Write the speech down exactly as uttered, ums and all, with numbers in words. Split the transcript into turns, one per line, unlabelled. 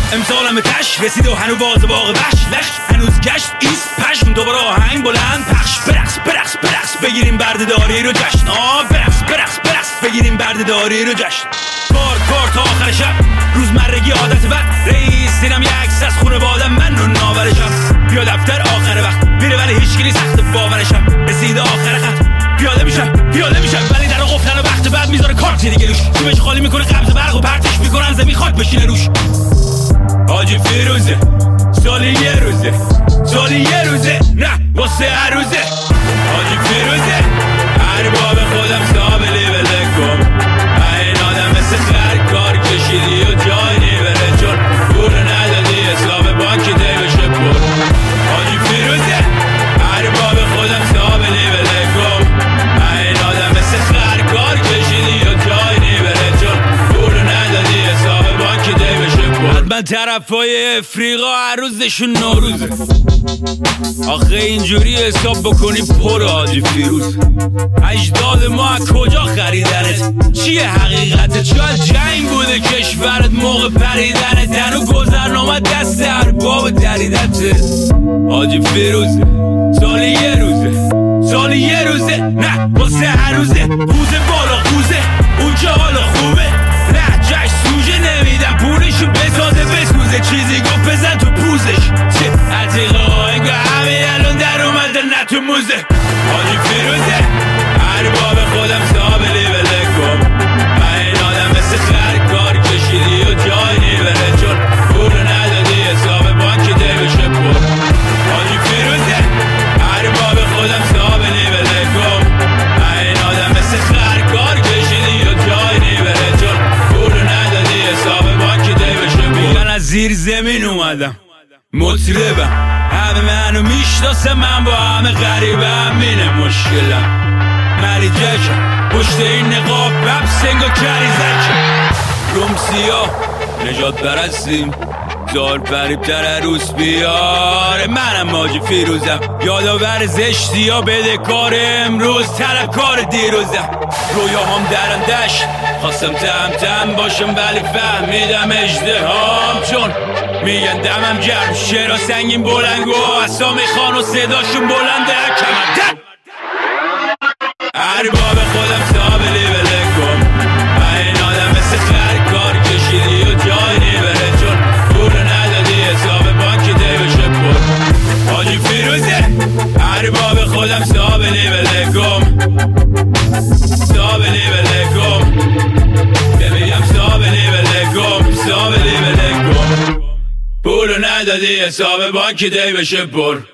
امسالم تش رسید و هنو باز باغ بش لش هنوز گشت ایست پشم دوباره آهنگ بلند پخش برقص برقص برقص بگیریم بردهداری رو جشن آه برقص برقص برقص بگیریم بردهداری رو جشن کار کار تا آخر شب روزمرگی عادت بد رئیس دیدم یه عکس از خونوادم من رو ناورشم بیا دفتر آخر وقت میره ولی هیچکی نیست سخت باورشم رسید آخر خط پیاده میشم پیاده میشم ولی در قفلن و وقت بعد میذاره کارتی دیگه روش جیبش خالی میکنه قبض برق و پرتش میکنن زمین خاک بشینه روش حاجی فیروزه سالی یه روزه سالی یه روزه نه واسه هر روزه حاجی فیروزه هر باب خودم سابلی بلکم این آدم مثل خر کار کشیدی و جای نیبره چون پول ندادی حساب بانک دیوشه پر حاجی فیروزه هر باب خودم سابلی بلکم این آدم مثل خر کار کشیدی و جای نیبره چون پول ندادی حساب بانک دیوشه پر من طرف های افریقا هر روزشون نوروزه آخه اینجوری حساب بکنی پر حاجی فیروز اجداد ما کجا خریدنت چیه حقیقتت شاید جنگ بوده کشورت موقع پریدنت هنو گذرنامه دست ارباب دریدته حاجی فیروزه سالی یه روزه سالی یه روزه نه واسه هر روزه روزه بالا خوزه اونجا حالا خوبه نه جشن سوژه نمیدم پولشو بسازه بسوزه چیزی گفت بزن تو پوزش چه عتیقا انگاه همه الان در اومده نه تو موزه حاجی فیروزه هر باب خودم سابلی بلکم این آدم مثل خر کار کشیدی و جای نیبره چون پول ندادی حساب بانک دیوشه پر حاجی فیروزه هر باب خودم سابلی بلکم این آدم مثل خر کار کشیدی و جای نیبره چون پول ندادی حساب بانک دیوشه پر من از زیر زمین اومدم مطربم همه منو میشناسه من با همه غریبم اینه مشکلم مری جکم پشت این نقاب بب سنگ و کریزکم روم سیاه نجات برستیم زار فریب تر روز بیاره منم حاجی فیروزم یادآور زشتی ها بده کار امروز طلب کار دیروزم رویا هم درندش خواستم تم تم باشم ولی فهمیدم اژدهام چون میگن دمم گرم شعرها سنگین بلنگو اسامی خان و صداشون بلنده کمر هر باب خودم سابلی بلکم این آدم مثل خر کار کشیدی و جای نیبره چون پول ندادی حساب بانک دیوشه پر حاجی فیروزه هر باب خودم سابلی بلکم سابلی بلکم ببینم سابلی بلکم سابلی بلکم پول ندادی حساب بانک دیوشه پر